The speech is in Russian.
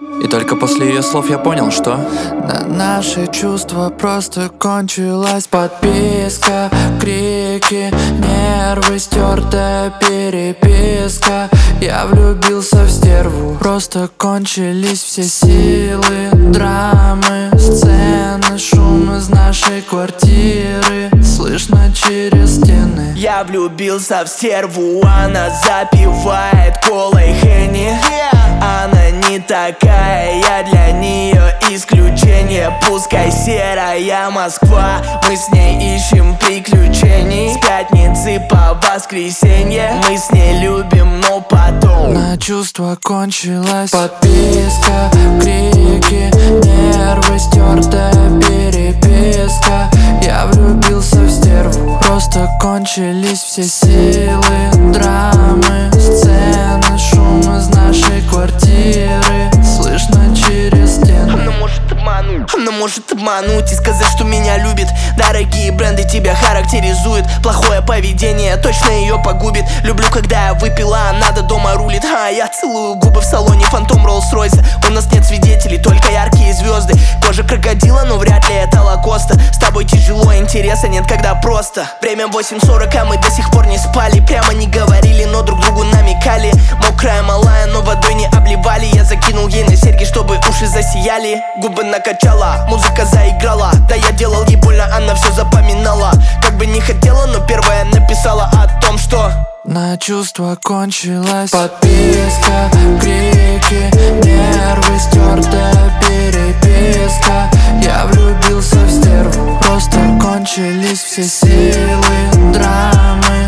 И только после ее слов я понял, что на наши чувства просто кончилась подписка. Крики, нервы, стертая переписка. Я влюбился в стерву, просто кончились все силы. Драмы, сцены, шум из нашей квартиры слышно через стены. Я влюбился в стерву, она запивает колой Хенни. Она не такая, я для нее исключение. Пускай серая Москва, мы с ней ищем приключений. С пятницы по воскресенье мы с ней любим, но потом на чувства кончилась подписка. Крики, нервы, стертая переписка. Я влюбился в стерву, просто кончились все силы. Драмы, сцены, шум из нашей квартиры слышно через стены. Она может обмануть и сказать, что меня любит. Дорогие бренды тебя характеризуют. Плохое поведение точно ее погубит. Люблю, когда я выпила, а надо дома рулит. А я целую губы в салоне фантом Роллс-Ройса. У нас нет свидетелей, только яркие звезды. Кожа крокодила, но вряд ли это Лакоста. С тобой тяжело, интереса нет, когда просто. Время 8:40, а мы до сих пор не спали. Прямо не говорили, но друг другу намекали. Мокрая малая, но водой не обливали. Я закинул ей на серьги, чтобы уши засияли. Губы накачала, музыка заиграла. Да я делал ей больно, она все запоминала. Как бы не хотела, но первая написала о том, что на чувства кончилась подписка. Крики, нервы, стертая переписка. Я влюбился в стерву, просто кончились все силы. Драмы,